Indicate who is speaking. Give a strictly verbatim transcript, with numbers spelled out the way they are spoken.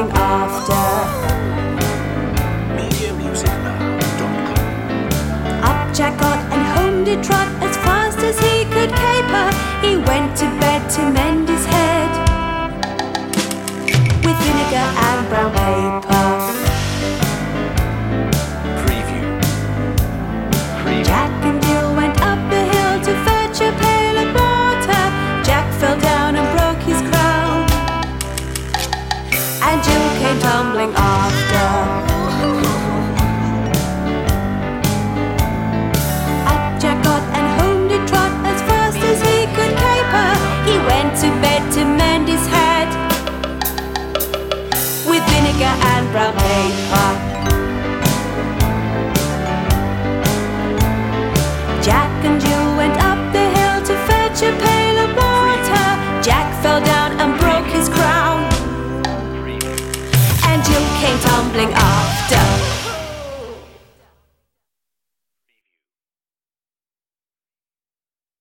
Speaker 1: tumbling after.
Speaker 2: media music now dot com.
Speaker 1: Up Jack got and home did trot as fast as he could caper. He went to bed to mend his head with vinegar and brown paper.
Speaker 2: Preview. Preview.
Speaker 1: Jack and Jill went up the hill to fetch a pail of water. Jack fell down and broke his crown, and Jill came tumbling after. Up Jack got and home did trot as fast as he could caper. He went to bed to mend his head with vinegar and brown paper.